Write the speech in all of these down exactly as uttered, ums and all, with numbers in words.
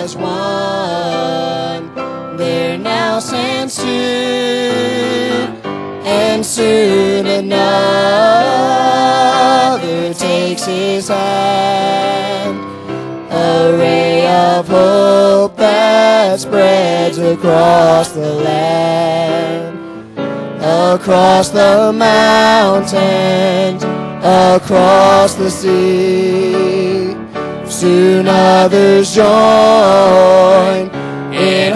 as one. There now stands two, and soon another takes his hand. A ray of hope that spreads across the land, across the mountains, across the sea. Soon others join in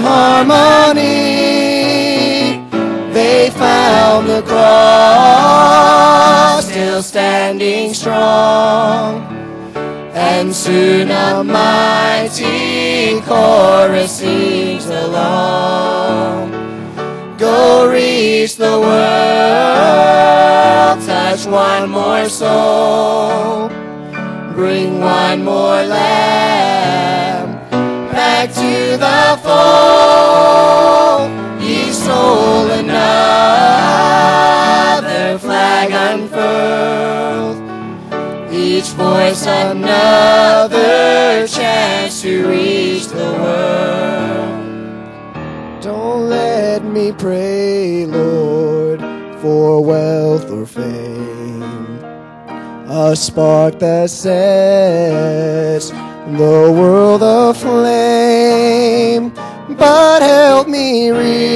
harmony. They found the cross still standing strong, and soon a mighty chorus sings along. Go reach the world, touch one more soul, bring one more lamb back to the fold. Each soul another flag unfurled, each voice another chance to reach the world. Don't let me pray, Lord, for wealth or fame, a spark that sets the world aflame, but help me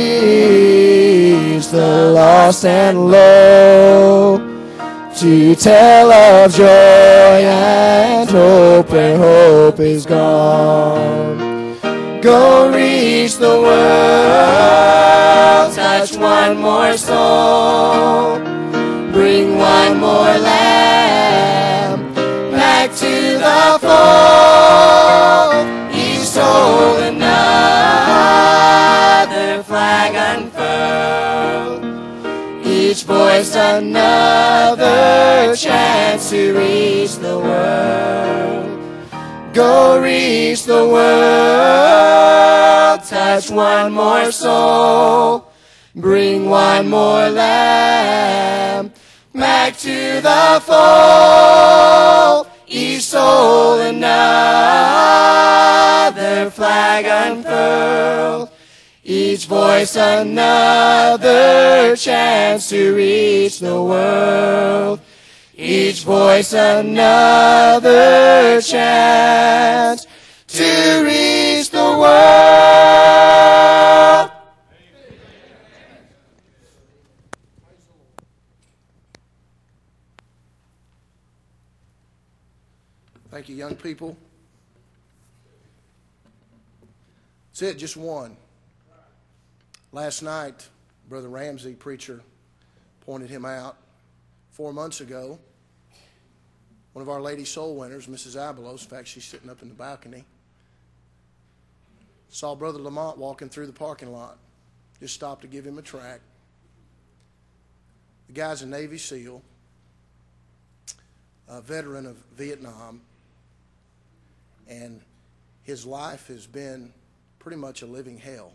reach the lost and low, to tell of joy and hope where hope is gone. Go reach the world, touch one more soul, bring one more lamb back to the fold. Each soul another flag unfurled, each voice another chance to reach the world. Go reach the world, touch one more soul, bring one more lamb back to the fold. Each soul another flag unfurled, each voice another chance to reach the world. Each voice another chance to reach the world. Thank you, young people. That's it, just one. Last night, Brother Ramsey, preacher, pointed him out. Four months ago, one of our lady soul winners, Missus Abelos, in fact, she's sitting up in the balcony, saw Brother Lamont walking through the parking lot. Just stopped to give him a tract. The guy's a Navy SEAL, a veteran of Vietnam, and his life has been pretty much a living hell.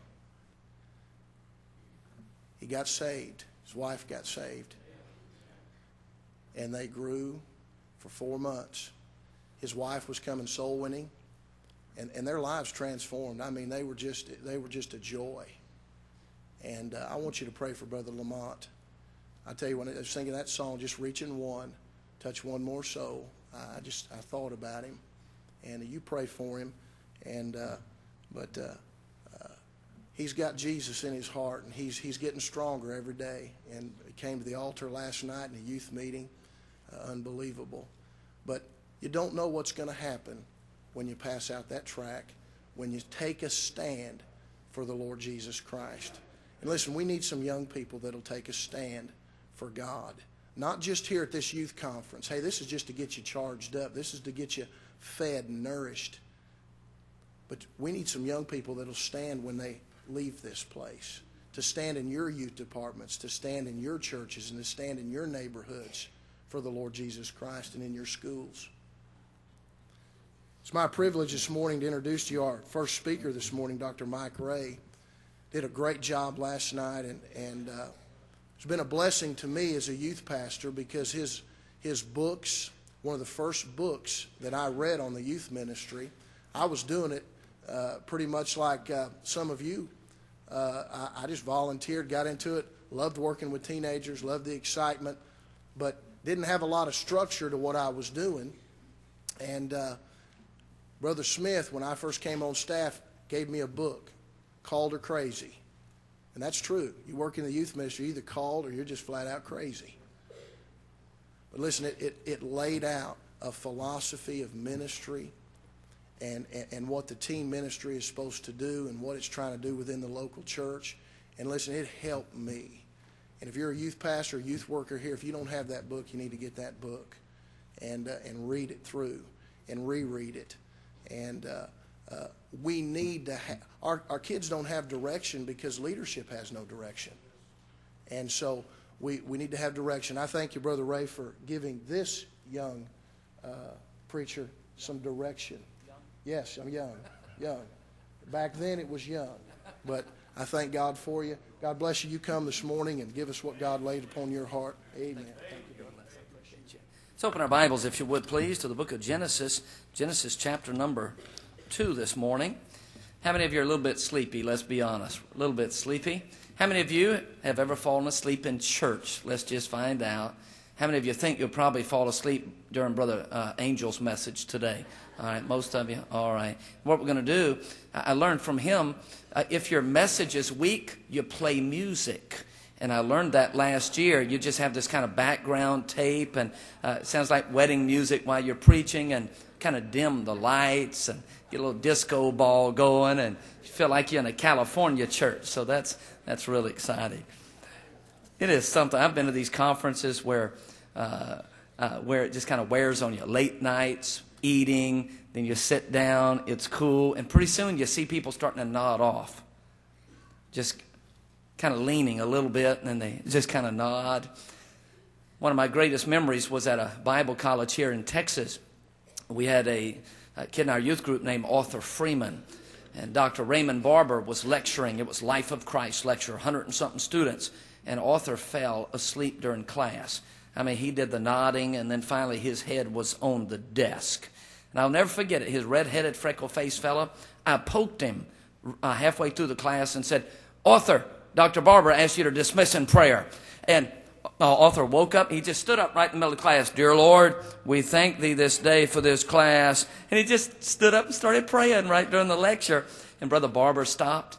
He got saved. His wife got saved. And they grew for four months. His wife was coming soul winning, and, and their lives transformed. I mean, they were just they were just a joy. And uh, I want you to pray for Brother Lamont. I tell you, when I was singing that song, just reaching one, touch one more soul, I just I thought about him, and you pray for him. And uh, but uh, uh, he's got Jesus in his heart, and he's he's getting stronger every day. And he came to the altar last night in a youth meeting. Uh, unbelievable. But you don't know what's going to happen when you pass out that tract, when you take a stand for the Lord Jesus Christ. And listen, we need some young people that'll take a stand for God. Not just here at this youth conference. Hey, this is just to get you charged up. This is to get you fed and nourished. But we need some young people that'll stand when they leave this place, to stand in your youth departments, to stand in your churches, and to stand in your neighborhoods for the Lord Jesus Christ and in your schools. It's my privilege this morning to introduce to you our first speaker this morning, Doctor Mike Ray. Did a great job last night, and, and uh, it's been a blessing to me as a youth pastor because his, his books, one of the first books that I read on the youth ministry, I was doing it uh, pretty much like uh, some of you. Uh, I, I just volunteered, got into it, loved working with teenagers, loved the excitement, but didn't have a lot of structure to what I was doing. And uh, Brother Smith, when I first came on staff, gave me a book, Called or Crazy. And that's true. You work in the youth ministry, you're either called or you're just flat out crazy. But listen, it, it, it laid out a philosophy of ministry and, and, and what the teen ministry is supposed to do and what it's trying to do within the local church. And listen, it helped me. And if you're a youth pastor, youth worker here, if you don't have that book, you need to get that book and, uh, and read it through and reread it. And uh, uh, we need to have, our, our kids don't have direction because leadership has no direction. And so we, we need to have direction. I thank you, Brother Ray, for giving this young uh, preacher some direction. Yes, I'm young, young. Back then it was young, but I thank God for you. God bless you. You come this morning and give us what God laid upon your heart. Amen. Thank you. Let's open our Bibles, if you would, please, to the book of Genesis, Genesis chapter number two this morning. How many of you are a little bit sleepy? Let's be honest. A little bit sleepy. How many of you have ever fallen asleep in church? Let's just find out. How many of you think you'll probably fall asleep during Brother uh, Angel's message today? All right, most of you. All right. What we're going to do, I learned from him, uh, if your message is weak, you play music. And I learned that last year. You just have this kind of background tape, and uh, it sounds like wedding music while you're preaching, and kind of dim the lights, and get a little disco ball going, and you feel like you're in a California church. So that's that's really exciting. It is something. I've been to these conferences where uh, uh, where it just kind of wears on you. Late nights, eating, then you sit down, it's cool, and pretty soon you see people starting to nod off. Just kind of leaning a little bit, and then they just kind of nod. One of my greatest memories was at a Bible college here in Texas. We had a, a kid in our youth group named Arthur Freeman, and Doctor Raymond Barber was lecturing. It was Life of Christ lecture, one hundred and something students, and Arthur fell asleep during class. I mean, he did the nodding, and then finally his head was on the desk. And I'll never forget it. His red-headed, freckle-faced fella, I poked him uh, halfway through the class and said, "Arthur, Doctor Barber asked you to dismiss in prayer." And uh, Arthur woke up. He just stood up right in the middle of the class. "Dear Lord, we thank thee this day for this class." And he just stood up and started praying right during the lecture. And Brother Barber stopped.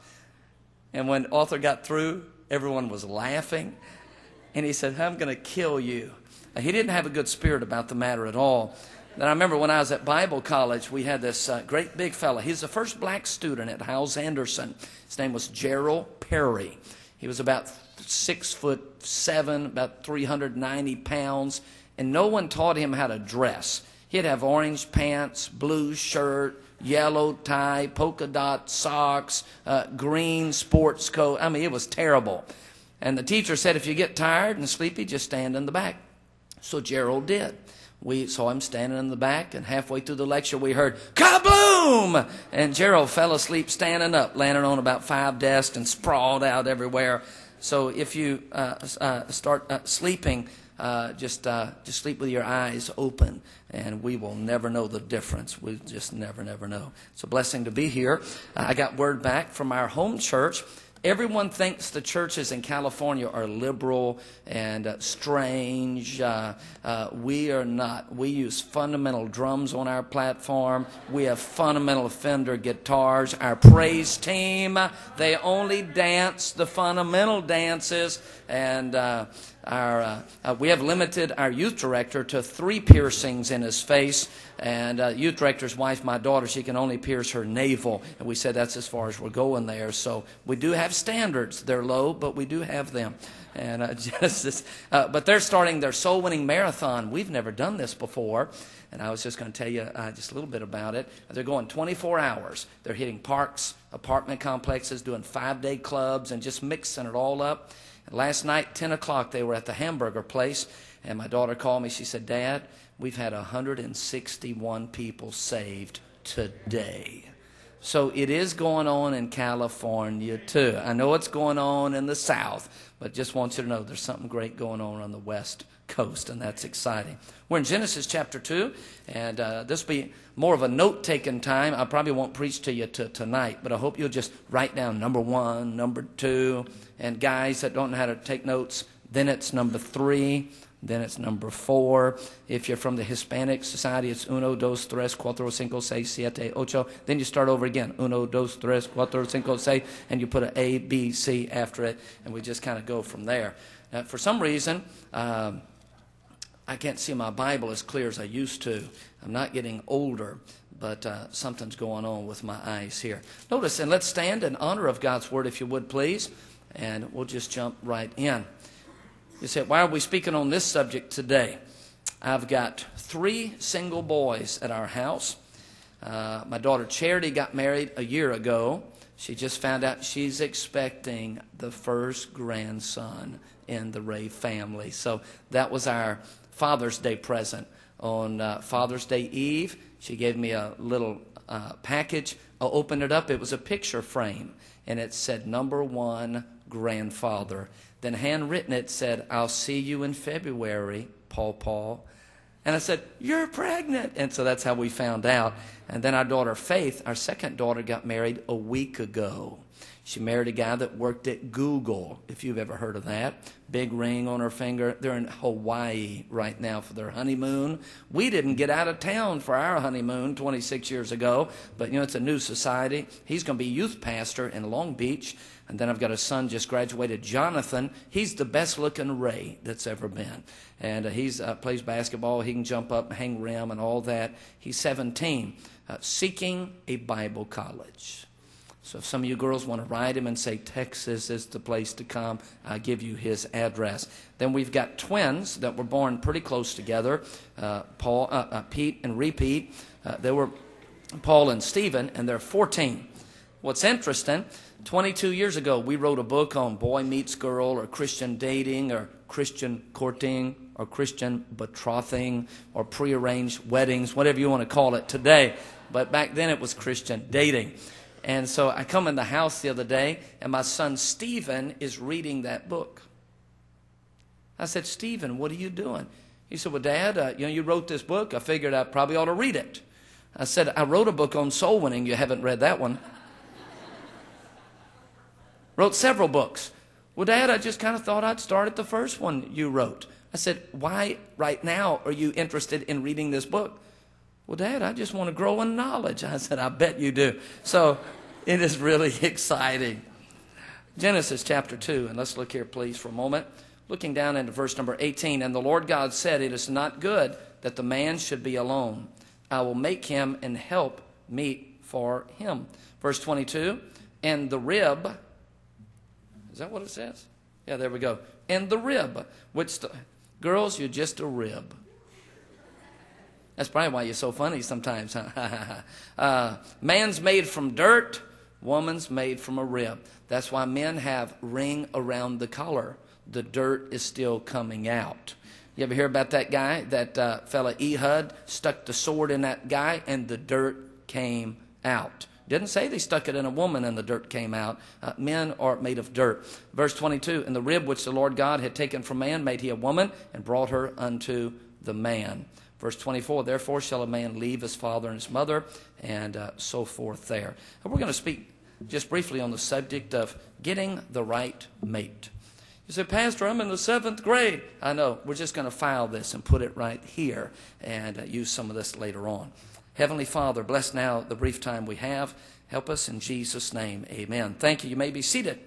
And when Arthur got through, everyone was laughing. And he said, "I'm going to kill you." Uh, he didn't have a good spirit about the matter at all. Then I remember when I was at Bible college, we had this uh, great big fella. He's the first black student at Howells Anderson. His name was Gerald Perry. He was about six foot seven, about three hundred ninety pounds, and no one taught him how to dress. He'd have orange pants, blue shirt, yellow tie, polka dot socks, uh, green sports coat. I mean, it was terrible. And the teacher said, if you get tired and sleepy, just stand in the back. So Gerald did. We saw him standing in the back, and halfway through the lecture, we heard, kaboom! And Gerald fell asleep standing up, landing on about five desks and sprawled out everywhere. So if you uh, uh, start uh, sleeping, uh, just uh, just sleep with your eyes open, and we will never know the difference. We just never, never know. It's a blessing to be here. Uh, I got word back from our home church. Everyone thinks the churches in California are liberal and uh, strange. Uh, uh, we are not. We use fundamental drums on our platform. We have fundamental Fender guitars. Our praise team, they only dance the fundamental dances. And uh, our uh, uh, we have limited our youth director to three piercings in his face. And uh, youth director's wife, my daughter, she can only pierce her navel. And we said that's as far as we're going there. So we do have standards. They're low, but we do have them. And uh, Genesis, uh, but they're starting their soul-winning marathon. We've never done this before. And I was just going to tell you uh, just a little bit about it. They're going twenty-four hours. They're hitting parks, apartment complexes, doing five-day clubs, and just mixing it all up. And last night, ten o'clock, they were at the hamburger place. And my daughter called me. She said, "Dad, we've had one hundred sixty-one people saved today." So it is going on in California too. I know it's going on in the South, but just want you to know there's something great going on on the West Coast, and that's exciting. We're in Genesis chapter two, and uh, this will be more of a note-taking time. I probably won't preach to you t- tonight, but I hope you'll just write down number one, number two, and guys that don't know how to take notes, then it's number three, then it's number four. If you're from the Hispanic society, it's uno, dos, tres, cuatro, cinco, seis, siete, ocho. Then you start over again. Uno, dos, tres, cuatro, cinco, seis, and you put an A, B, C after it, and we just kind of go from there. Now, for some reason, um, I can't see my Bible as clear as I used to. I'm not getting older, but uh, something's going on with my eyes here. Notice, and let's stand in honor of God's Word, if you would, please, and we'll just jump right in. You say, why are we speaking on this subject today? I've got three single boys at our house. Uh, my daughter Charity got married a year ago. She just found out she's expecting the first grandson in the Ray family. So that was our Father's Day present. On uh, Father's Day Eve, she gave me a little uh, package. I opened it up. It was a picture frame, and it said, number one, grandfather. Then handwritten, it said, I'll see you in February, Paul Paul. And I said, you're pregnant. And so that's how we found out. And then our daughter Faith, our second daughter, got married a week ago. She married a guy that worked at Google, if you've ever heard of that. Big ring on her finger. They're in Hawaii right now for their honeymoon. We didn't get out of town for our honeymoon twenty-six years ago, but, you know, it's a new society. He's going to be youth pastor in Long Beach. And then I've got a son just graduated, Jonathan. He's the best-looking Ray that's ever been. And uh, he uh, plays basketball. He can jump up and hang rim and all that. He's seventeen, uh, seeking a Bible college. So if some of you girls want to write him and say Texas is the place to come, I'll give you his address. Then we've got twins that were born pretty close together, uh, Paul, uh, uh, Pete and Repeat. Uh, they were Paul and Stephen, and they're fourteen. What's interesting, twenty-two years ago, we wrote a book on boy meets girl or Christian dating or Christian courting or Christian betrothing or prearranged weddings, whatever you want to call it today. But back then it was Christian dating. And so I come in the house the other day, and my son Stephen is reading that book. I said, Stephen, what are you doing? He said, well, Dad, uh, you know, you wrote this book. I figured I probably ought to read it. I said, I wrote a book on soul winning. You haven't read that one. Wrote several books. Well, Dad, I just kind of thought I'd start at the first one you wrote. I said, why right now are you interested in reading this book? Well, Dad, I just want to grow in knowledge. I said, I bet you do. So it is really exciting. Genesis chapter two, and let's look here, please, for a moment. Looking down into verse number eighteen, and the Lord God said, it is not good that the man should be alone. I will make him and help meet for him. Verse twenty-two, and the rib, is that what it says? Yeah, there we go. And the rib, which, the, girls, you're just a rib. That's probably why you're so funny sometimes, huh? uh, man's made from dirt, woman's made from a rib. That's why men have ring around the collar. The dirt is still coming out. You ever hear about that guy, that uh, fella Ehud, stuck the sword in that guy and the dirt came out? Didn't say they stuck it in a woman and the dirt came out. Uh, men are made of dirt. Verse twenty-two, and the rib which the Lord God had taken from man made he a woman and brought her unto the man. Verse twenty-four, therefore shall a man leave his father and his mother, and uh, so forth there. And we're going to speak just briefly on the subject of getting the right mate. You say, Pastor, I'm in the seventh grade. I know. We're just going to file this and put it right here and uh, use some of this later on. Heavenly Father, bless now the brief time we have. Help us in Jesus' name. Amen. Thank you. You may be seated.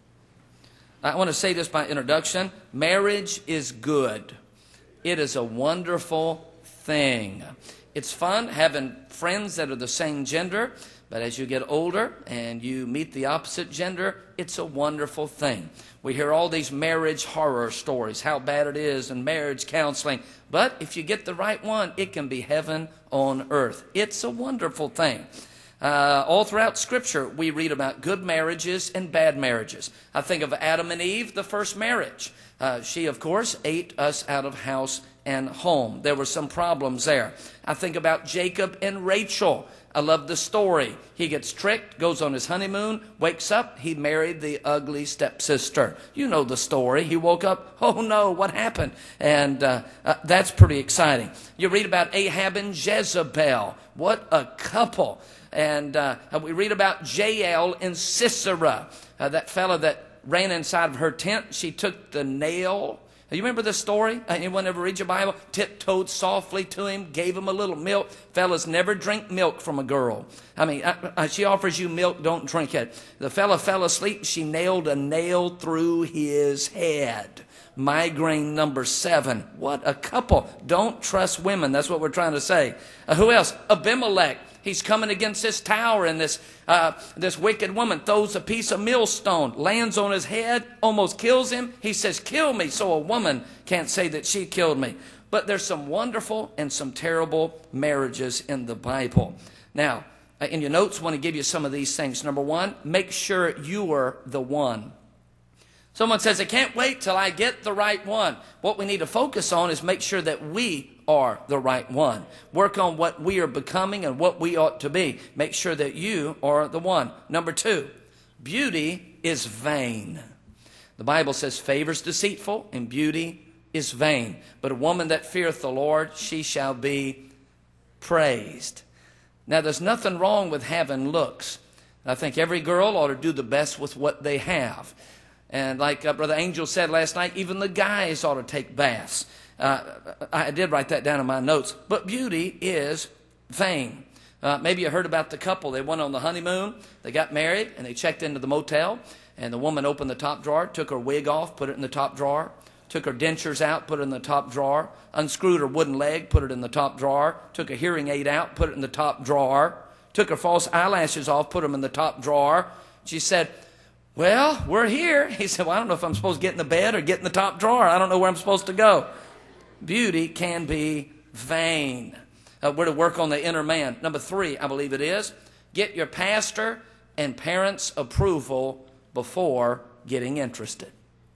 I want to say this by introduction. Marriage is good. It is a wonderful thing. It's fun having friends that are the same gender, but as you get older and you meet the opposite gender, it's a wonderful thing. We hear all these marriage horror stories, how bad it is, and marriage counseling. But if you get the right one, it can be heaven on earth. It's a wonderful thing. Uh, all throughout Scripture, we read about good marriages and bad marriages. I think of Adam and Eve, the first marriage. Uh, she, of course, ate us out of house and home. There were some problems there. I think about Jacob and Rachel. I love the story. He gets tricked, goes on his honeymoon, wakes up, he married the ugly stepsister. You know the story. He woke up, oh no, what happened? And uh, uh, that's pretty exciting. You read about Ahab and Jezebel. What a couple. And uh, we read about Jael and Sisera, uh, that fellow that ran inside of her tent. She took the nail. You remember this story? Anyone ever read your Bible? Tiptoed softly to him, gave him a little milk. Fellas, never drink milk from a girl. I mean, I, I, she offers you milk, don't drink it. The fella fell asleep. She nailed a nail through his head. Migraine number seven. What a couple. Don't trust women. That's what we're trying to say. Uh, who else? Abimelech. He's coming against this tower, and this uh, this wicked woman throws a piece of millstone, lands on his head, almost kills him. He says, kill me, so a woman can't say that she killed me. But there's some wonderful and some terrible marriages in the Bible. Now, in your notes, I want to give you some of these things. Number one, make sure you are the one. Someone says, I can't wait till I get the right one. What we need to focus on is make sure that we are the right one. Work on what we are becoming and what we ought to be. Make sure that you are the one. Number two, beauty is vain. The Bible says favor is deceitful and beauty is vain. But a woman that feareth the Lord, she shall be praised. Now, there's nothing wrong with having looks. I think every girl ought to do the best with what they have. And like uh, Brother Angel said last night, even the guys ought to take baths. Uh, I did write that down in my notes. But beauty is vain. Uh, maybe you heard about the couple. They went on the honeymoon. They got married, and they checked into the motel. And the woman opened the top drawer, took her wig off, put it in the top drawer. Took her dentures out, put it in the top drawer. Unscrewed her wooden leg, put it in the top drawer. Took a hearing aid out, put it in the top drawer. Took her false eyelashes off, put them in the top drawer. She said, well, we're here. He said, well, I don't know if I'm supposed to get in the bed or get in the top drawer. I don't know where I'm supposed to go. Beauty can be vain. Uh, we're to work on the inner man. Number three, I believe it is, get your pastor and parents' approval before getting interested.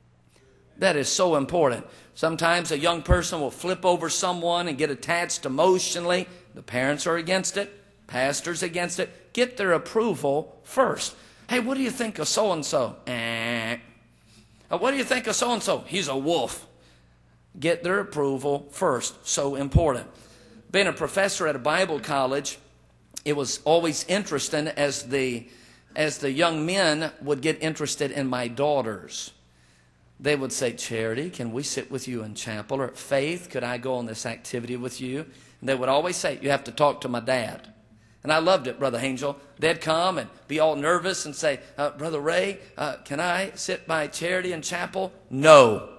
That is so important. Sometimes a young person will flip over someone and get attached emotionally. The parents are against it. Pastor's against it. Get their approval first. Hey, what do you think of so-and-so? Eh. Uh, what do you think of so-and-so? He's a wolf. Get their approval first. So important. Being a professor at a Bible college, it was always interesting as the, as the young men would get interested in my daughters. They would say, Charity, can we sit with you in chapel? Or Faith, could I go on this activity with you? And they would always say, you have to talk to my dad. And I loved it, Brother Angel. They'd come and be all nervous and say, uh, Brother Ray, uh, can I sit by Charity in chapel? No.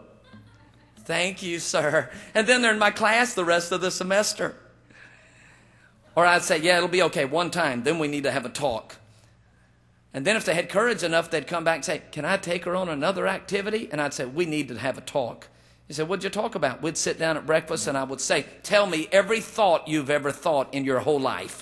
Thank you, sir. And then they're in my class the rest of the semester. Or I'd say, yeah, it'll be okay one time. Then we need to have a talk. And then if they had courage enough, they'd come back and say, can I take her on another activity? And I'd say, we need to have a talk. He said, what'd you talk about? We'd sit down at breakfast and I would say, tell me every thought you've ever thought in your whole life.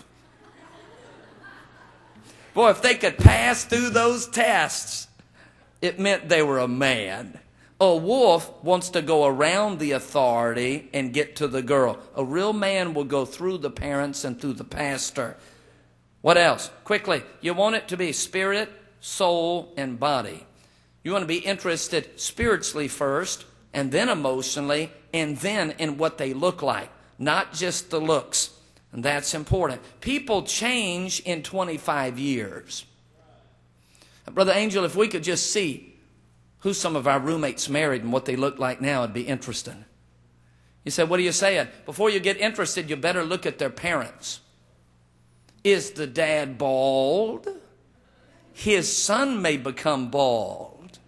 Boy, if they could pass through those tests, it meant they were a man. A wolf wants to go around the authority and get to the girl. A real man will go through the parents and through the pastor. What else? Quickly, you want it to be spirit, soul, and body. You want to be interested spiritually first, and then emotionally, and then in what they look like, not just the looks. And that's important. People change in twenty-five years. Brother Angel, if we could just see who some of our roommates married and what they look like now, it'd be interesting. You say, what are you saying? Before you get interested, you better look at their parents. Is the dad bald? His son may become bald.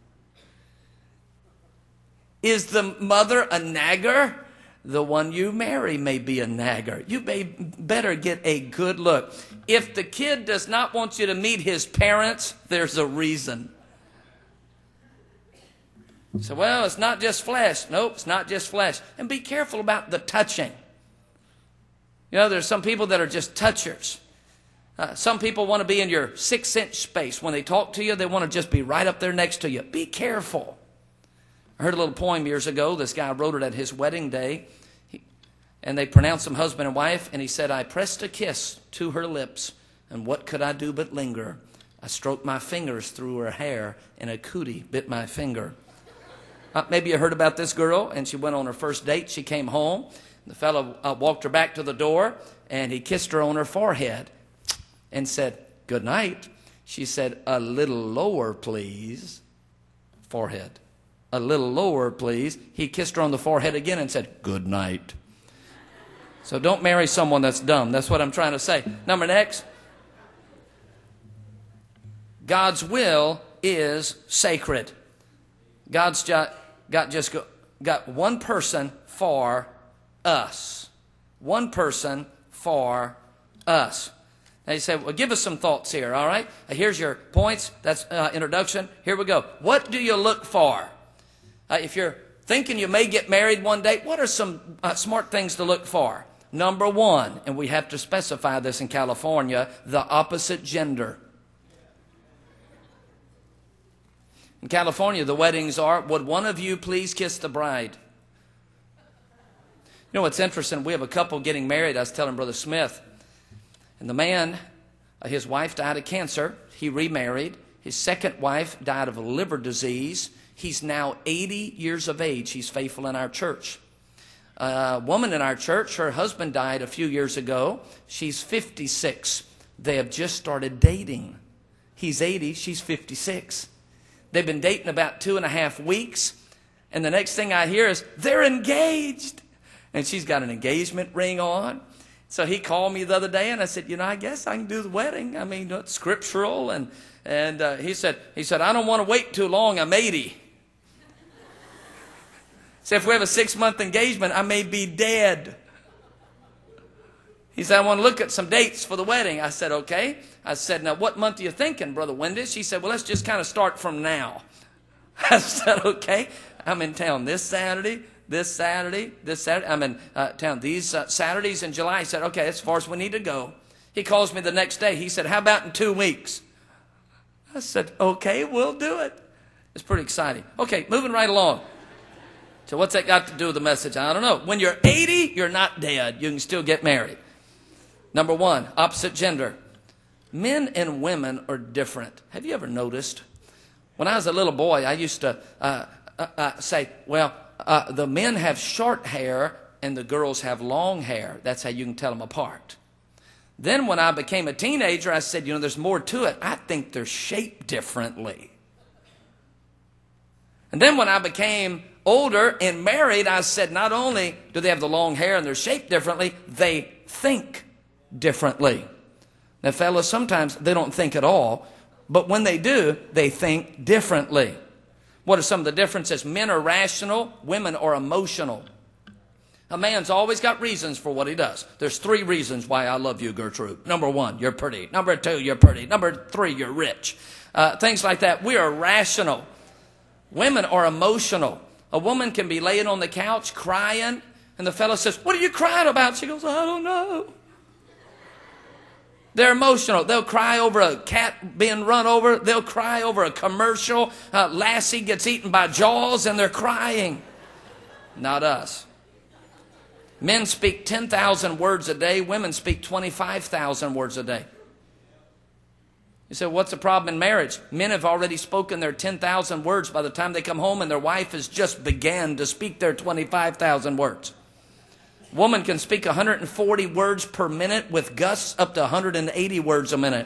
Is the mother a nagger? The one you marry may be a nagger. You may better get a good look. If the kid does not want you to meet his parents, there's a reason. So, well, it's not just flesh. Nope, it's not just flesh. And be careful about the touching. You know, there's some people that are just touchers. Uh, some people want to be in your six-inch space. When they talk to you, they want to just be right up there next to you. Be careful. I heard a little poem years ago. This guy wrote it at his wedding day. He, and they pronounced them husband and wife. And he said, I pressed a kiss to her lips, and what could I do but linger? I stroked my fingers through her hair, and a cootie bit my finger. Uh, maybe you heard about this girl, and she went on her first date. She came home. The fellow uh, walked her back to the door, and he kissed her on her forehead and said, good night. She said, a little lower, please. Forehead. A little lower, please. He kissed her on the forehead again and said, good night. So don't marry someone that's dumb. That's what I'm trying to say. Number next. God's will is sacred. God's just got just go, got one person for us. One person for us. Now you say, well, give us some thoughts here, all right? Here's your points. That's uh, introduction. Here we go. What do you look for? Uh, if you're thinking you may get married one day, what are some uh, smart things to look for? Number one, and we have to specify this in California, the opposite gender. In California, the weddings are, would one of you please kiss the bride? You know what's interesting? We have a couple getting married. I was telling Brother Smith. And the man, uh, his wife died of cancer. He remarried. His second wife died of a liver disease. He's now eighty years of age. He's faithful in our church. A woman in our church, her husband died a few years ago. She's fifty-six. They have just started dating. He's eighty. She's fifty-six. They've been dating about two and a half weeks. And the next thing I hear is, they're engaged. And she's got an engagement ring on. So he called me the other day and I said, you know, I guess I can do the wedding. I mean, it's scriptural. And, and uh, he said, he said, I don't want to wait too long. I'm eighty. So if we have a six-month engagement, I may be dead. He said, I want to look at some dates for the wedding. I said, okay. I said, now what month are you thinking, Brother Wendy? She said, well, let's just kind of start from now. I said, okay. I'm in town this Saturday, this Saturday, this Saturday. I'm in uh, town these uh, Saturdays in July. He said, okay, as far as we need to go. He calls me the next day. He said, how about in two weeks? I said, okay, we'll do it. It's pretty exciting. Okay, moving right along. So what's that got to do with the message? I don't know. When you're eighty, you're not dead. You can still get married. Number one, opposite gender. Men and women are different. Have you ever noticed? When I was a little boy, I used to uh, uh, uh, say, well, uh, the men have short hair and the girls have long hair. That's how you can tell them apart. Then when I became a teenager, I said, you know, there's more to it. I think they're shaped differently. And then when I became older and married, I said, not only do they have the long hair and they're shaped differently, they think differently. Now, fellas, sometimes they don't think at all, but when they do, they think differently. What are some of the differences? Men are rational, women are emotional. A man's always got reasons for what he does. There's three reasons why I love you, Gertrude. Number one, you're pretty. Number two, you're pretty. Number three, you're rich. Uh, things like that. We are rational. Women are emotional. A woman can be laying on the couch crying, and the fellow says, what are you crying about? She goes, I don't know. They're emotional. They'll cry over a cat being run over. They'll cry over a commercial. Uh, Lassie gets eaten by Jaws, and they're crying. Not us. Men speak ten thousand words a day. Women speak twenty-five thousand words a day. You say, what's the problem in marriage? Men have already spoken their ten thousand words by the time they come home, and their wife has just began to speak their twenty-five thousand words. Woman can speak one hundred forty words per minute with gusts up to one hundred eighty words a minute.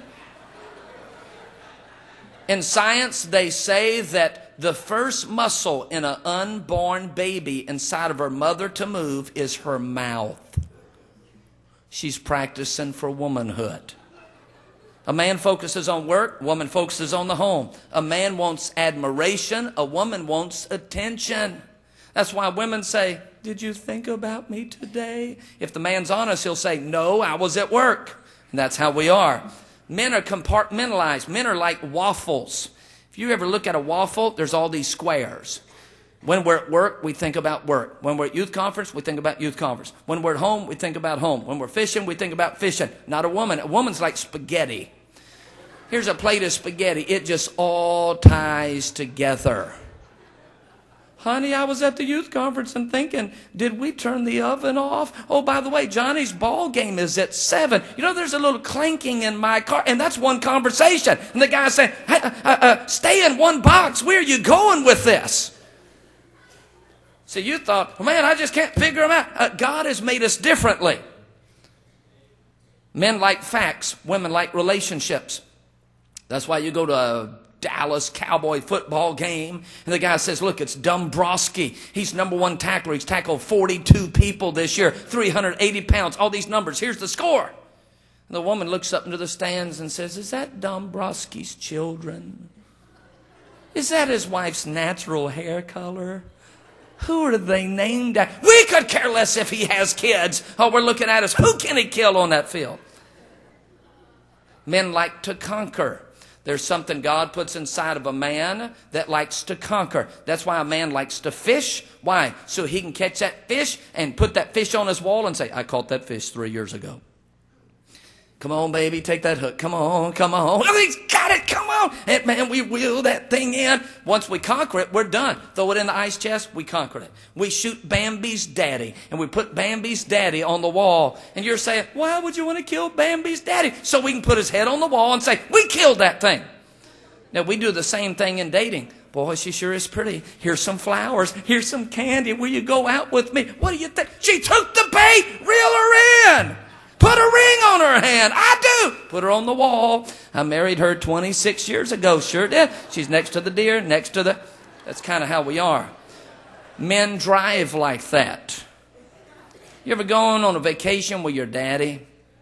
In science, they say that the first muscle in an unborn baby inside of her mother to move is her mouth. She's practicing for womanhood. A man focuses on work, a woman focuses on the home. A man wants admiration, a woman wants attention. That's why women say, did you think about me today? If the man's honest, he'll say, no, I was at work. And that's how we are. Men are compartmentalized. Men are like waffles. If you ever look at a waffle, there's all these squares. When we're at work, we think about work. When we're at youth conference, we think about youth conference. When we're at home, we think about home. When we're fishing, we think about fishing. Not a woman. A woman's like spaghetti. Here's a plate of spaghetti. It just all ties together. Honey, I was at the youth conference and thinking, did we turn the oven off? Oh, by the way, Johnny's ball game is at seven. You know, there's a little clanking in my car, and that's one conversation. And the guy's saying, hey, uh, uh, stay in one box. Where are you going with this? So you thought, well, man, I just can't figure them out. Uh, God has made us differently. Men like facts. Women like relationships. That's why you go to a Dallas Cowboy football game, and the guy says, look, it's Dombrowski. He's number one tackler. He's tackled forty-two people this year, three hundred eighty pounds, all these numbers. Here's the score. And the woman looks up into the stands and says, is that Dombrowski's children? Is that his wife's natural hair color? Who are they named after? We could care less if he has kids. All we're looking at is who can he kill on that field? Men like to conquer. There's something God puts inside of a man that likes to conquer. That's why a man likes to fish. Why? So he can catch that fish and put that fish on his wall and say, I caught that fish three years ago. Come on, baby, take that hook. Come on, come on. Oh, he's got it, come on. And man, we reel that thing in. Once we conquer it, we're done. Throw it in the ice chest, we conquered it. We shoot Bambi's daddy, and we put Bambi's daddy on the wall. And you're saying, why would you want to kill Bambi's daddy? So we can put his head on the wall and say, we killed that thing. Now, we do the same thing in dating. Boy, she sure is pretty. Here's some flowers. Here's some candy. Will you go out with me? What do you think? She took the bait. Reel her in. Put a ring on her hand. I do. Put her on the wall. I married her twenty-six years ago. Sure did. She's next to the deer, next to the... That's kind of how we are. Men drive like that. You ever going on a vacation with your daddy?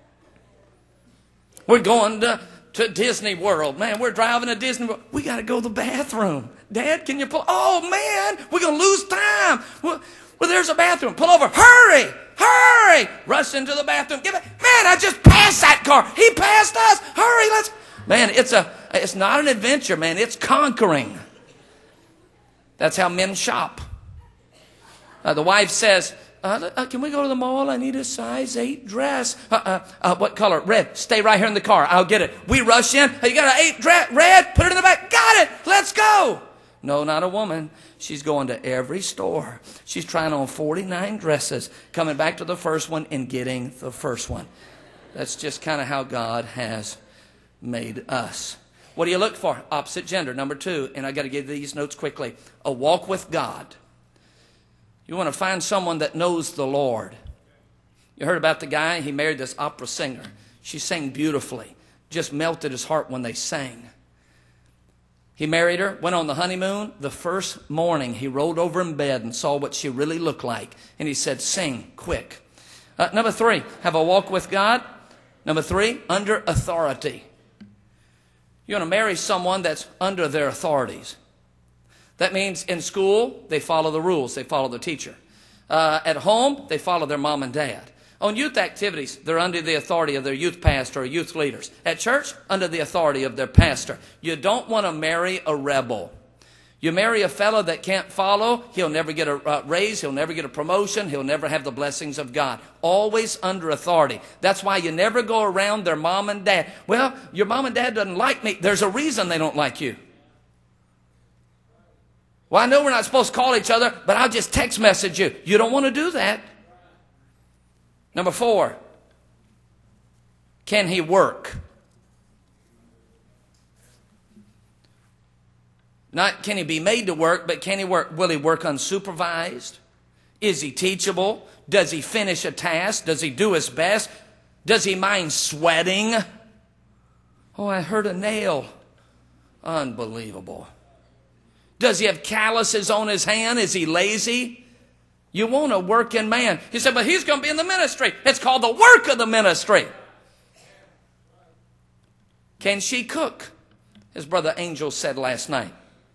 We're going to, to Disney World. Man, we're driving to Disney World. We got to go to the bathroom. Dad, can you pull... Oh, man, we're going to lose time. Well, well, there's a bathroom. Pull over. Hurry. Hurry! Rush into the bathroom. Give it. Man, I just passed that car. He passed us. Hurry, let's. Man, it's a. It's not an adventure, man. It's conquering. That's how men shop. Uh, the wife says, uh, uh, "Can we go to the mall? I need a size eight dress. Uh, uh, uh, what color? Red. Stay right here in the car. I'll get it." We rush in. "Hey, you got an eight dress? Red? Put it in the back. Got it. Let's go." No, not a woman. She's going to every store. She's trying on forty-nine dresses, coming back to the first one and getting the first one. That's just kind of how God has made us. What do you look for? Opposite gender. Number two, and I got to give these notes quickly. A walk with God. You want to find someone that knows the Lord. You heard about the guy? He married this opera singer. She sang beautifully. Just melted his heart when they sang. He married her, went on the honeymoon. The first morning, he rolled over in bed and saw what she really looked like. And he said, sing, quick. Uh, number three, have a walk with God. Number three, under authority. You want to marry someone that's under their authorities. That means in school, they follow the rules. They follow the teacher. Uh, at home, they follow their mom and dad. On youth activities, they're under the authority of their youth pastor or youth leaders. At church, under the authority of their pastor. You don't want to marry a rebel. You marry a fellow that can't follow, he'll never get a uh, raise, he'll never get a promotion, he'll never have the blessings of God. Always under authority. That's why you never go around their mom and dad. Well, your mom and dad doesn't like me. There's a reason they don't like you. Well, I know we're not supposed to call each other, but I'll just text message you. You don't want to do that. Number four, can he work? Not can he be made to work, but can he work? Will he work unsupervised? Is he teachable? Does he finish a task? Does he do his best? Does he mind sweating? Oh, I hurt a nail. Unbelievable. Does he have calluses on his hand? Is he lazy? You want a working man. He said, but he's going to be in the ministry. It's called the work of the ministry. Can she cook? His brother Angel said last night.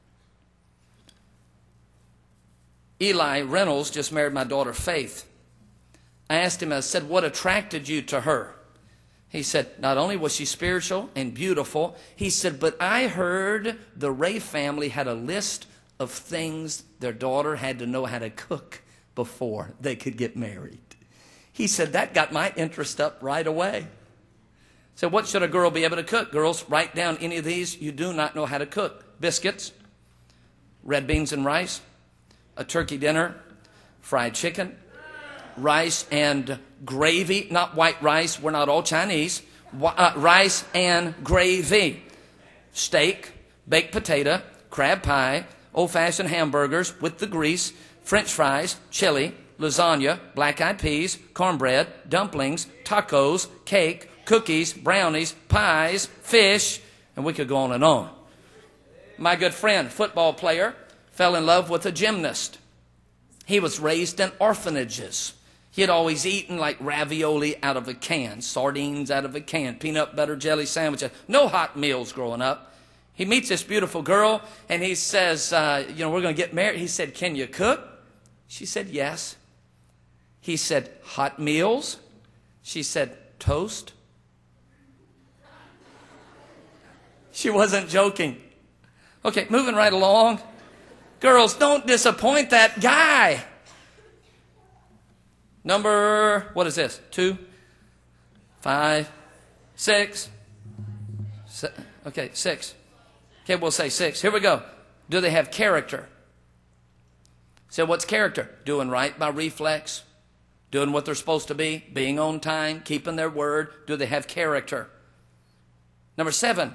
Eli Reynolds just married my daughter Faith. I asked him, I said, what attracted you to her? He said, not only was she spiritual and beautiful, he said, but I heard the Ray family had a list of things their daughter had to know how to cook before they could get married. He said, that got my interest up right away. So what should a girl be able to cook? Girls, write down any of these you do not know how to cook. Biscuits, red beans and rice, a turkey dinner, fried chicken, rice and gravy, not white rice, we're not all Chinese, uh, rice and gravy, steak, baked potato, crab pie, old-fashioned hamburgers with the grease, French fries, chili, lasagna, black-eyed peas, cornbread, dumplings, tacos, cake, cookies, brownies, pies, fish, and we could go on and on. My good friend, football player, fell in love with a gymnast. He was raised in orphanages. He had always eaten like ravioli out of a can, sardines out of a can, peanut butter jelly sandwiches, no hot meals growing up. He meets this beautiful girl, and he says, uh, you know, we're going to get married. He said, can you cook? She said, yes. He said, hot meals? She said, toast? She wasn't joking. Okay, moving right along. Girls, don't disappoint that guy. Number, what is this? Two, five, six. Se- okay, six. Okay, we'll say six. Here we go. Do they have character? So what's character? Doing right by reflex, doing what they're supposed to be, being on time, keeping their word. Do they have character? Number seven.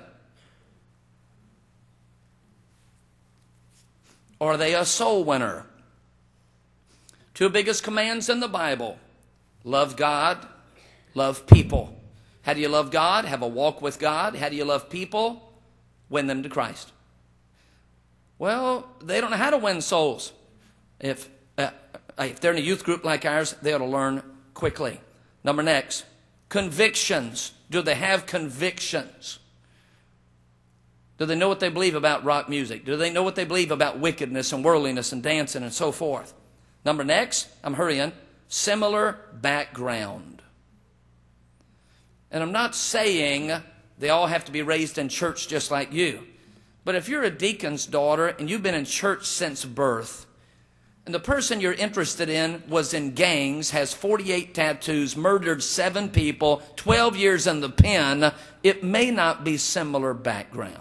Are they a soul winner? Two biggest commands in the Bible. Love God, love people. How do you love God? Have a walk with God. How do you love people? Win them to Christ. Well, they don't know how to win souls. If, uh, if they're in a youth group like ours, they ought to learn quickly. Number next, convictions. Do they have convictions? Do they know what they believe about rock music? Do they know what they believe about wickedness and worldliness and dancing and so forth? Number next, I'm hurrying, similar background. And I'm not saying they all have to be raised in church just like you. But if you're a deacon's daughter and you've been in church since birth, and the person you're interested in was in gangs, has forty-eight tattoos, murdered seven people, twelve years in the pen, it may not be similar background.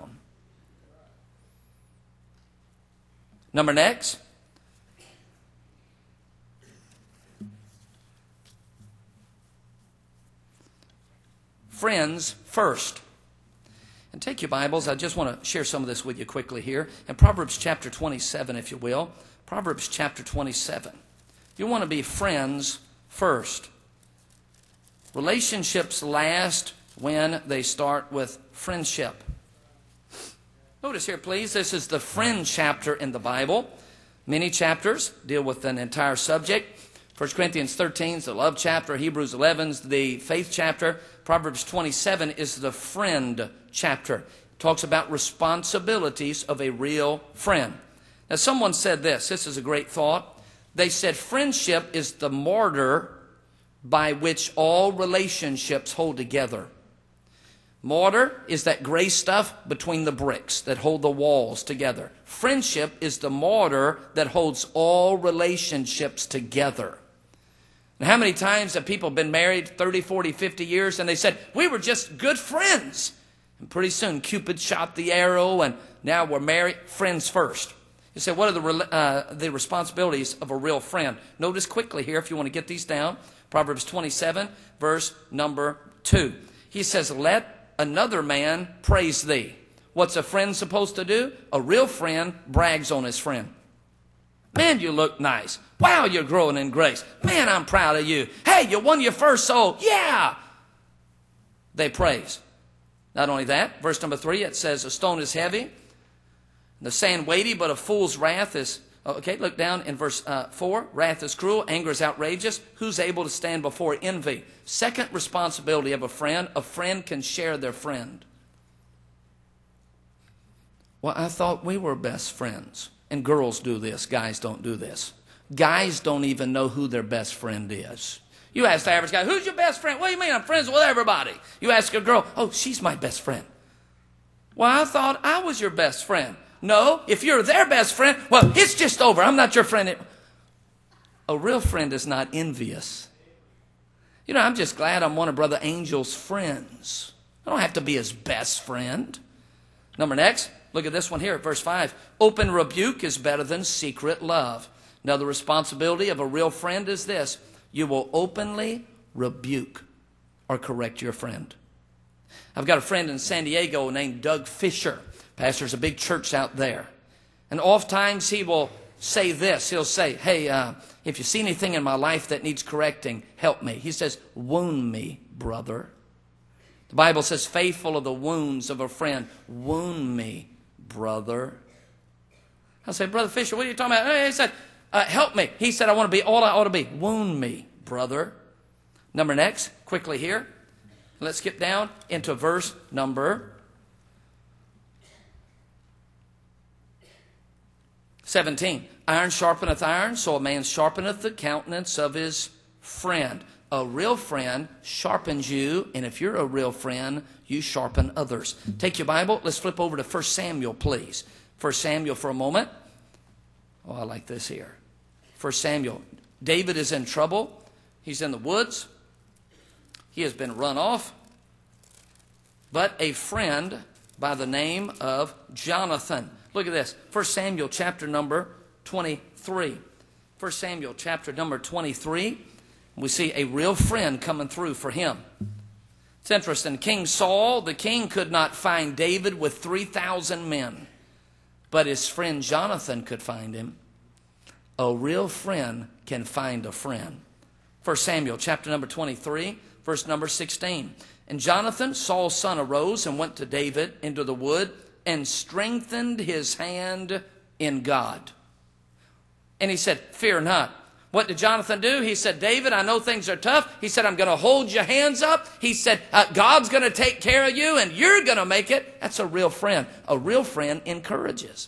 Number next. Friends first. And take your Bibles. I just want to share some of this with you quickly here. In Proverbs chapter twenty-seven, if you will. Proverbs chapter twenty-seven. You want to be friends first. Relationships last when they start with friendship. Notice here, please, this is the friend chapter in the Bible. Many chapters deal with an entire subject. First Corinthians thirteen is the love chapter. Hebrews eleven is the faith chapter. Proverbs twenty-seven is the friend chapter. It talks about responsibilities of a real friend. Now, someone said this. This is a great thought. They said friendship is the mortar by which all relationships hold together. Mortar is that gray stuff between the bricks that hold the walls together. Friendship is the mortar that holds all relationships together. And how many times have people been married thirty, forty, fifty years and they said, we were just good friends. And pretty soon Cupid shot the arrow and now we're married. Friends first. You say, what are the, uh, the responsibilities of a real friend? Notice quickly here, if you want to get these down, Proverbs twenty-seven, verse number two. He says, let another man praise thee. What's a friend supposed to do? A real friend brags on his friend. Man, you look nice. Wow, you're growing in grace. Man, I'm proud of you. Hey, you won your first soul. Yeah. They praise. Not only that, verse number three, it says, a stone is heavy, the sand weighty, but a fool's wrath is, okay, look down in verse uh, four. Wrath is cruel, anger is outrageous. Who's able to stand before envy? Second responsibility of a friend, a friend can share their friend. Well, I thought we were best friends. And girls do this, guys don't do this. Guys don't even know who their best friend is. You ask the average guy, who's your best friend? What do you mean? I'm friends with everybody. You ask a girl, oh, she's my best friend. Well, I thought I was your best friend. No, if you're their best friend, well, it's just over. I'm not your friend. A real friend is not envious. You know, I'm just glad I'm one of Brother Angel's friends. I don't have to be his best friend. Number next, look at this one here, verse five. Open rebuke is better than secret love. Another responsibility of a real friend is this: you will openly rebuke or correct your friend. I've got a friend in San Diego named Doug Fisher. Pastors a big church out there. And oftentimes he will say this. He'll say, hey, uh, if you see anything in my life that needs correcting, help me. He says, wound me, brother. The Bible says, faithful are the wounds of a friend. Wound me, brother. I say, Brother Fisher, what are you talking about? He said, uh, help me. He said, I want to be all I ought to be. Wound me, brother. Number next, quickly here. Let's skip down into verse number seventeen. Iron sharpeneth iron, so a man sharpeneth the countenance of his friend. A real friend sharpens you, and if you're a real friend, you sharpen others. Take your Bible. Let's flip over to First Samuel, please. First Samuel for a moment. Oh, I like this here. First Samuel. David is in trouble. He's in the woods. He has been run off. But a friend by the name of Jonathan. Look at this. First Samuel chapter number twenty-three. First Samuel chapter number twenty-three. We see a real friend coming through for him. It's interesting. King Saul, the king, could not find David with three thousand men. But his friend Jonathan could find him. A real friend can find a friend. First Samuel chapter number twenty-three, verse number sixteen. And Jonathan, Saul's son, arose and went to David into the wood and strengthened his hand in God. And he said, fear not. What did Jonathan do? He said, David, I know things are tough. He said, I'm going to hold your hands up. He said, uh, God's going to take care of you and you're going to make it. That's a real friend. A real friend encourages.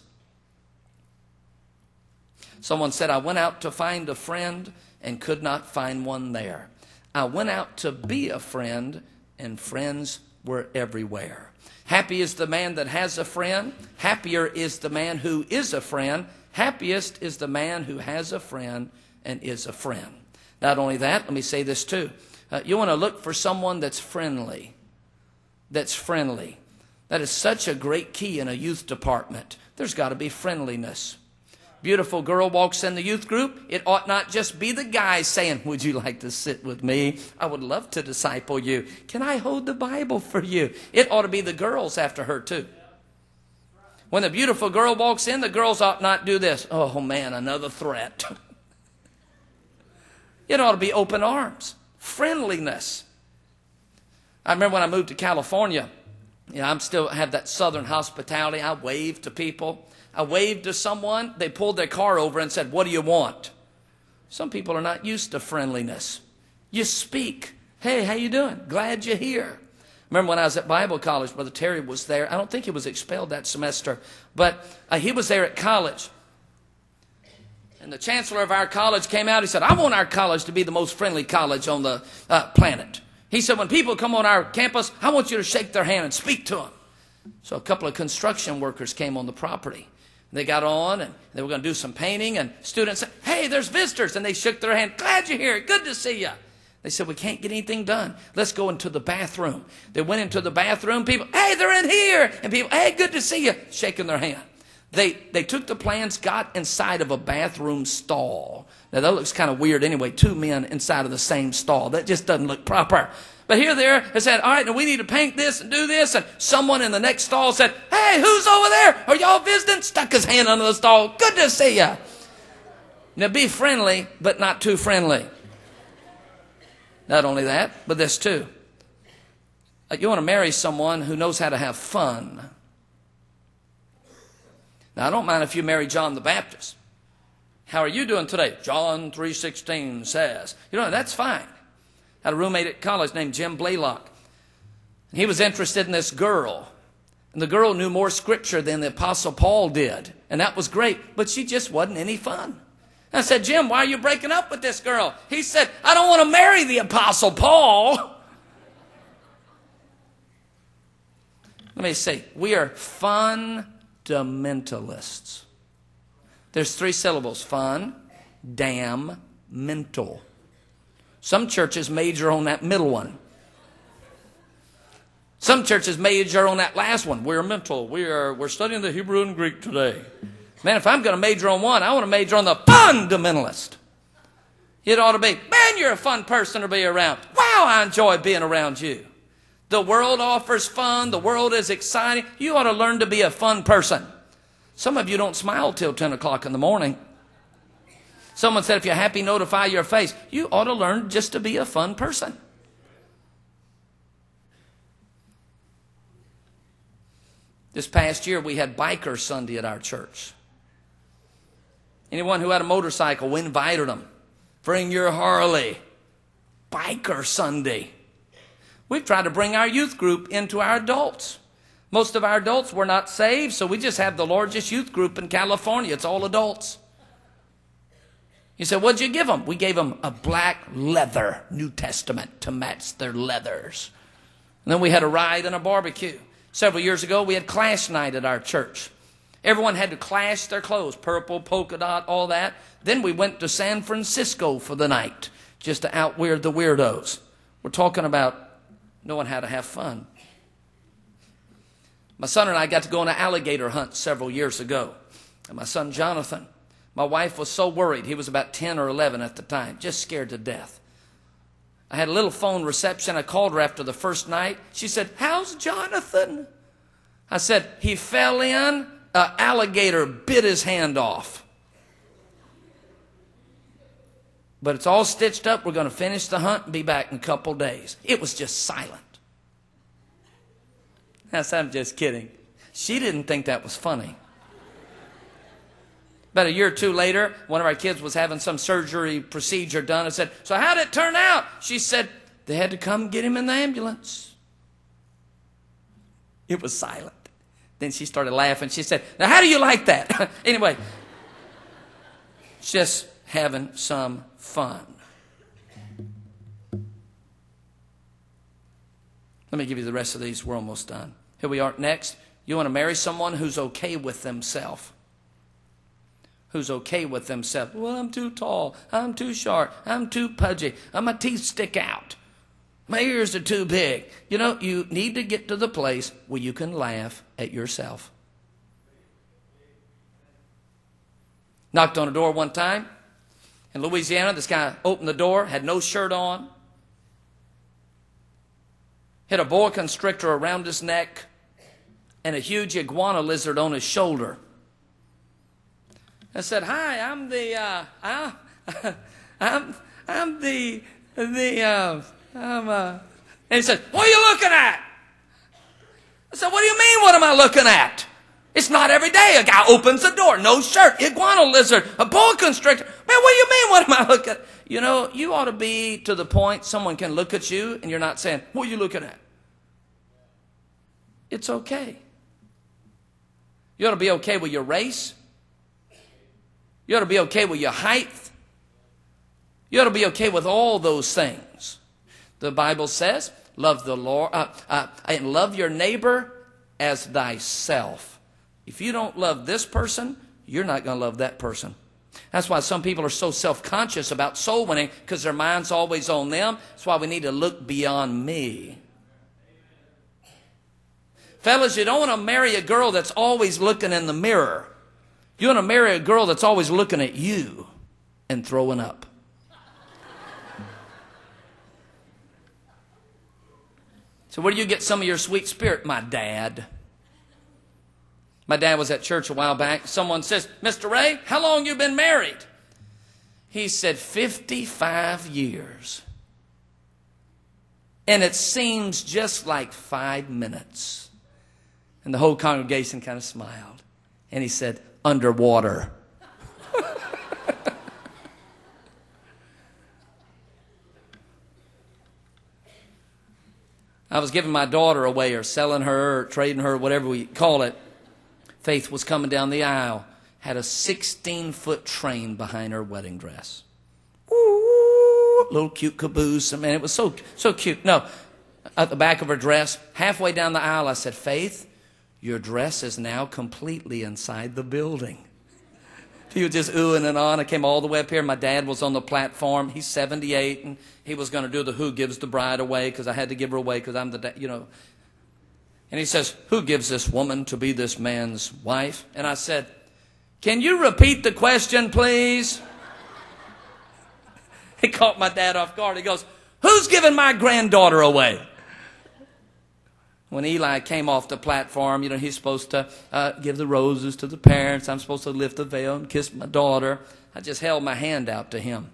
Someone said, I went out to find a friend and could not find one there. I went out to be a friend and friends were everywhere. Happy is the man that has a friend. Happier is the man who is a friend. Happiest is the man who has a friend and is a friend. Not only that, let me say this too. Uh, you want to look for someone that's friendly. That's friendly. That is such a great key in a youth department. There's got to be friendliness. Beautiful girl walks in the youth group. It ought not just be the guys saying, would you like to sit with me? I would love to disciple you. Can I hold the Bible for you? It ought to be the girls after her too. When the beautiful girl walks in, the girls ought not do this. Oh man, another threat. It ought to be open arms. Friendliness. I remember when I moved to California, you know, I'm still have that southern hospitality. I waved to people. I waved to someone. They pulled their car over and said, what do you want? Some people are not used to friendliness. You speak. Hey, how you doing? Glad you're here. Remember when I was at Bible college, Brother Terry was there. I don't think he was expelled that semester, but uh, he was there at college. And the chancellor of our college came out. He said, I want our college to be the most friendly college on the uh, planet. He said, when people come on our campus, I want you to shake their hand and speak to them. So a couple of construction workers came on the property. They got on and they were going to do some painting, and students said, hey, there's visitors. And they shook their hand. Glad you're here. Good to see you. They said, we can't get anything done. Let's go into the bathroom. They went into the bathroom. People, hey, they're in here. And people, hey, good to see you. Shaking their hand. They, they took the plans, got inside of a bathroom stall. Now, that looks kind of weird anyway. Two men inside of the same stall. That just doesn't look proper. But here they are, they said, all right, now we need to paint this and do this. And someone in the next stall said, hey, who's over there? Are y'all visiting? Stuck his hand under the stall. Good to see you. Now, be friendly, but not too friendly. Not only that, but this too. You want to marry someone who knows how to have fun. Now, I don't mind if you marry John the Baptist. How are you doing today? John three sixteen says. You know, that's fine. I had a roommate at college named Jim Blaylock. He was interested in this girl. And the girl knew more scripture than the Apostle Paul did. And that was great. But she just wasn't any fun. I said, Jim, why are you breaking up with this girl? He said, I don't want to marry the Apostle Paul. Let me say, we are fundamentalists. There's three syllables, fun, damn, mental. Some churches major on that middle one. Some churches major on that last one. We're mental. We are, we're studying the Hebrew and Greek today. Man, if I'm going to major on one, I want to major on the fundamentalist. It ought to be, man, you're a fun person to be around. Wow, I enjoy being around you. The world offers fun. The world is exciting. You ought to learn to be a fun person. Some of you don't smile till ten o'clock in the morning. Someone said, if you're happy, notify your face. You ought to learn just to be a fun person. This past year, we had Biker Sunday at our church. Anyone who had a motorcycle, we invited them. Bring your Harley. Biker Sunday. We've tried to bring our youth group into our adults. Most of our adults were not saved, so we just have the largest youth group in California. It's all adults. You said, what'd you give them? We gave them a black leather New Testament to match their leathers. And then we had a ride and a barbecue. Several years ago, we had clash night at our church. Everyone had to clash their clothes, purple, polka dot, all that. Then we went to San Francisco for the night, just to out-weird the weirdos. We're talking about knowing how to have fun. My son and I got to go on an alligator hunt several years ago. And my son Jonathan, my wife was so worried. He was about ten or eleven at the time, just scared to death. I had a little phone reception. I called her after the first night. She said, how's Jonathan? I said, he fell in, an alligator bit his hand off. But it's all stitched up. We're going to finish the hunt and be back in a couple days. It was just silent. Yes, I'm just kidding. She didn't think that was funny. About a year or two later, one of our kids was having some surgery procedure done. I said, so how did it turn out? She said, they had to come get him in the ambulance. It was silent. Then she started laughing. She said, now how do you like that? Anyway, just having some fun. Let me give you the rest of these. We're almost done. Here we are next. You want to marry someone who's okay with themselves. Who's okay with themselves. Well, I'm too tall. I'm too short. I'm too pudgy. My teeth stick out. My ears are too big. You know, you need to get to the place where you can laugh at yourself. Knocked on a door one time in Louisiana. This guy opened the door, had no shirt on. Had a boa constrictor around his neck and a huge iguana lizard on his shoulder. I said, hi, I'm the, uh, I, I'm, I'm the, the, uh, I'm, uh, and he said, what are you looking at? I said, what do you mean, what am I looking at? It's not every day a guy opens the door, no shirt, iguana lizard, a boa constrictor. Man, what do you mean, what am I looking at? You know, you ought to be to the point someone can look at you and you're not saying, what are you looking at? It's okay. You ought to be okay with your race. You ought to be okay with your height. You ought to be okay with all those things. The Bible says, love the Lord, uh, uh, and love your neighbor as thyself. If you don't love this person, you're not going to love that person. That's why some people are so self-conscious about soul winning, because their mind's always on them. That's why we need to look beyond me. Fellas, you don't want to marry a girl that's always looking in the mirror. You want to marry a girl that's always looking at you and throwing up. So where do you get some of your sweet spirit? My dad. My dad was at church a while back. Someone says, Mister Ray, how long you been married? He said, fifty-five years. And it seems just like five minutes. And the whole congregation kind of smiled. And he said, underwater. I was giving my daughter away or selling her or trading her, whatever we call it. Faith was coming down the aisle, had a sixteen-foot train behind her wedding dress. Ooh, little cute caboose. I mean, it was so, so cute. No, at the back of her dress, halfway down the aisle, I said, Faith, your dress is now completely inside the building. He was just oohing and on. I came all the way up here. My dad was on the platform. He's seventy-eight, and he was going to do the who gives the bride away, because I had to give her away because I'm the, you know. And he says, who gives this woman to be this man's wife? And I said, Can you repeat the question, please? It caught my dad off guard. He goes, who's giving my granddaughter away? When Eli came off the platform, you know, he's supposed to uh, give the roses to the parents. I'm supposed to lift the veil and kiss my daughter. I just held my hand out to him.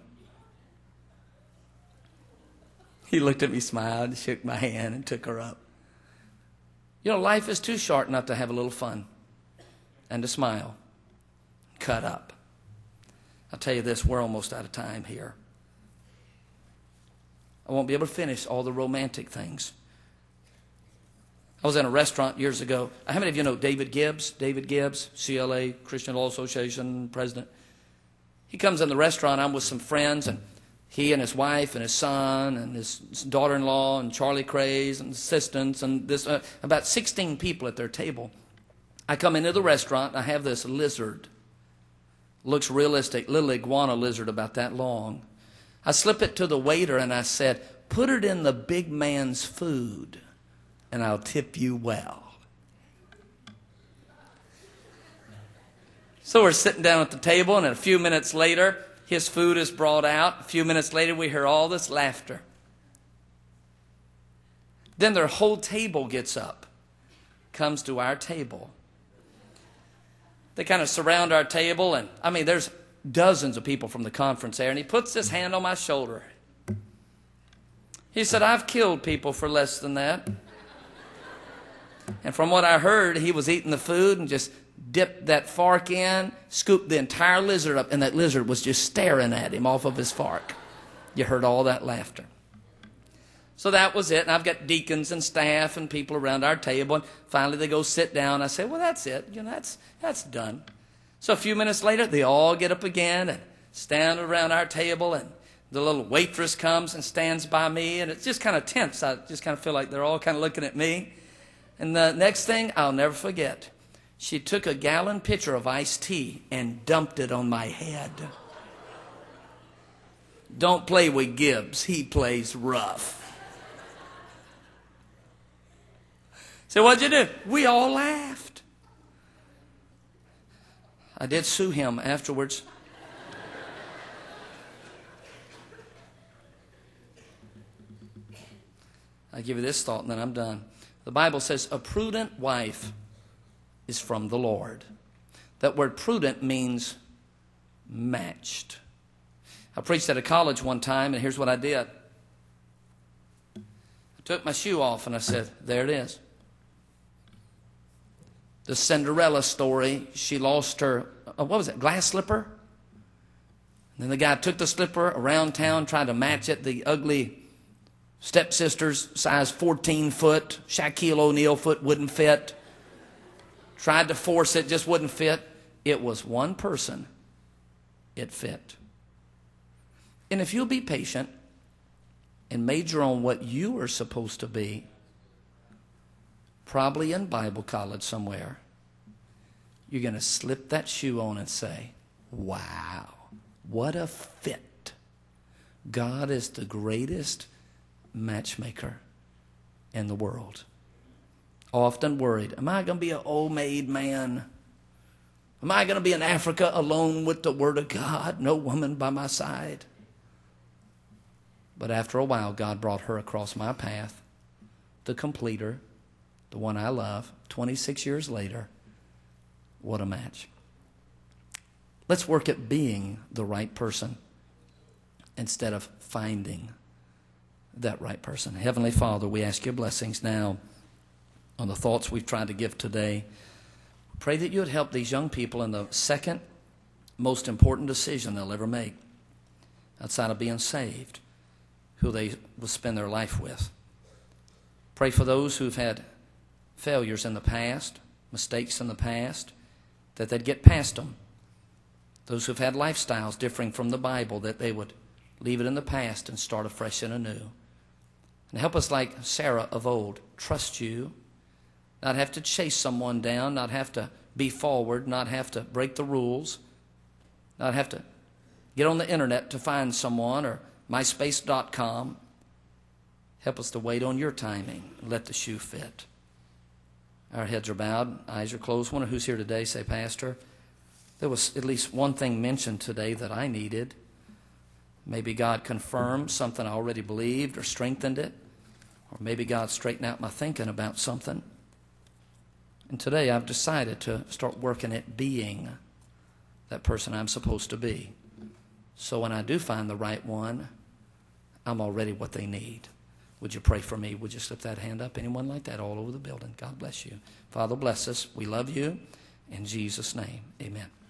He looked at me, smiled, shook my hand, and took her up. You know, life is too short not to have a little fun and to smile. Cut up. I'll tell you this, we're almost out of time here. I won't be able to finish all the romantic things. I was in a restaurant years ago. How many of you know David Gibbs? David Gibbs, C L A, Christian Law Association president. He comes in the restaurant. I'm with some friends, and he and his wife and his son and his daughter-in-law and Charlie Craze and assistants and this uh, about sixteen people at their table. I come into the restaurant. I have this lizard. Looks realistic, little iguana lizard about that long. I slip it to the waiter and I said, put it in the big man's food and I'll tip you well. So we're sitting down at the table, and a few minutes later, his food is brought out. A few minutes later, we hear all this laughter. Then their whole table gets up, comes to our table. They kind of surround our table, and I mean, there's dozens of people from the conference there, and he puts his hand on my shoulder. He said, I've killed people for less than that. And from what I heard, he was eating the food and just dipped that fork in, scooped the entire lizard up, and that lizard was just staring at him off of his fork. You heard all that laughter. So that was it, and I've got deacons and staff and people around our table, and finally they go sit down. I say, well, that's it. You know, that's, that's done. So a few minutes later, they all get up again and stand around our table, and the little waitress comes and stands by me, and it's just kind of tense. I just kind of feel like they're all kind of looking at me. And the next thing, I'll never forget, she took a gallon pitcher of iced tea and dumped it on my head. Don't play with Gibbs. He plays rough. So what'd you do? We all laughed. I did sue him afterwards. I give you this thought and then I'm done. The Bible says a prudent wife is from the Lord. That word prudent means matched. I preached at a college one time, and here's what I did. I took my shoe off and I said, there it is. The Cinderella story, she lost her, uh, what was it, glass slipper? And then the guy took the slipper around town, tried to match it. The ugly stepsister's size fourteen foot, Shaquille O'Neal foot wouldn't fit. Tried to force it, just wouldn't fit. It was one person. It fit. And if you'll be patient and major on what you are supposed to be, probably in Bible college somewhere, you're going to slip that shoe on and say, wow, what a fit. God is the greatest matchmaker in the world. Often worried, am I going to be an old maid man? Am I going to be in Africa alone with the Word of God, no woman by my side? But after a while, God brought her across my path, the completer, the one I love. twenty-six years later, what a match. Let's work at being the right person instead of finding that right person. Heavenly Father, we ask your blessings now on the thoughts we've tried to give today. Pray that you would help these young people in the second most important decision they'll ever make outside of being saved, who they will spend their life with. Pray for those who've had failures in the past, mistakes in the past, that they'd get past them. Those who've had lifestyles differing from the Bible, that they would leave it in the past and start afresh and anew. And help us, like Sarah of old, trust you, not have to chase someone down, not have to be forward, not have to break the rules, not have to get on the internet to find someone or my space dot com. Help us to wait on your timing and let the shoe fit. Our heads are bowed, eyes are closed. Wonder who's here today, say, Pastor, There was at least one thing mentioned today that I needed. Maybe God confirmed something I already believed or strengthened it. Or maybe God straightened out my thinking about something. And today I've decided to start working at being that person I'm supposed to be. So when I do find the right one, I'm already what they need. Would you pray for me? Would you slip that hand up? Anyone like that all over the building? God bless you. Father, bless us. We love you. In Jesus' name, amen.